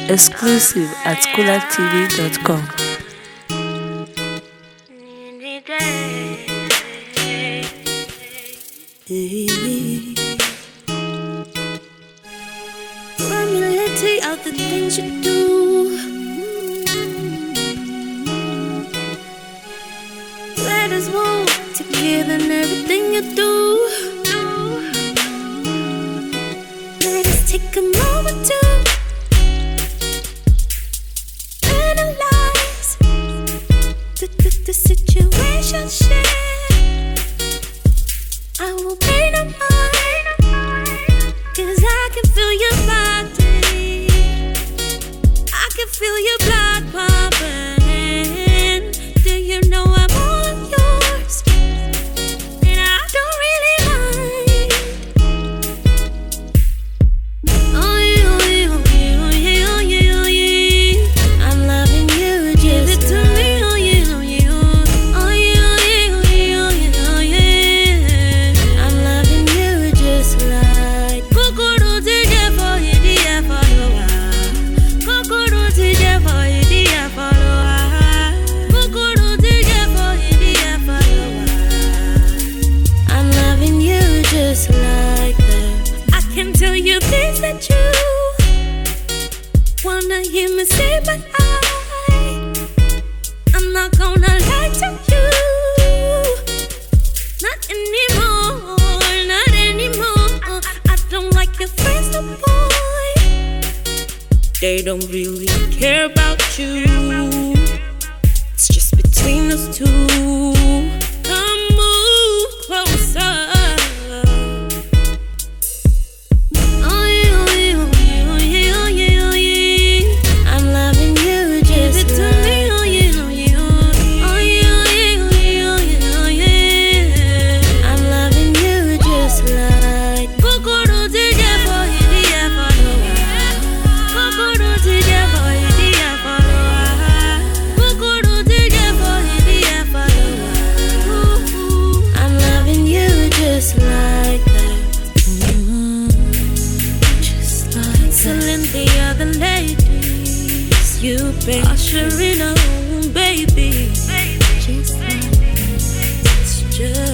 Exclusive at coolertv.com. Familiarity of the things you do. Let us walk together in everything you do. Let us take a moment to analyze the situation. I will pay no mind, 'cause I can feel your body. I can feel your blood pumping. Do you know I'm all yours? And I don't really mind. Oh yeah, oh yeah, oh yeah, oh yeah, oh yeah, oh yeah. I'm loving you, give it to me. Oh yeah, oh yeah, oh yeah, oh yeah, oh yeah, oh yeah, oh yeah. I'm loving you just like Kokoro DJ for India follower. Kokoro DJ for India follower. Kokoro DJ for India follower. I'm loving you just like that. I can tell you things that you wanna hear me say, but I'm not gonna lie to you. Not anymore, not anymore. I don't like your friends no boy. They don't really care about you. It's just between us two. Come move closer. Oh yeah, oh yeah, oh yeah, oh yeah, oh yeah, oh yeah. I'm loving you just give it to me. Oh yeah, oh yeah, oh yeah, oh yeah, oh yeah, oh yeah. I'm loving you just like Kokoro DJ for India follower. Kokoro DJ for India follower. Kokoro DJ for India follower. I'm loving you just like that. Just like Celine, the other ladies, you baby, Usher in a home, baby. Just like it's just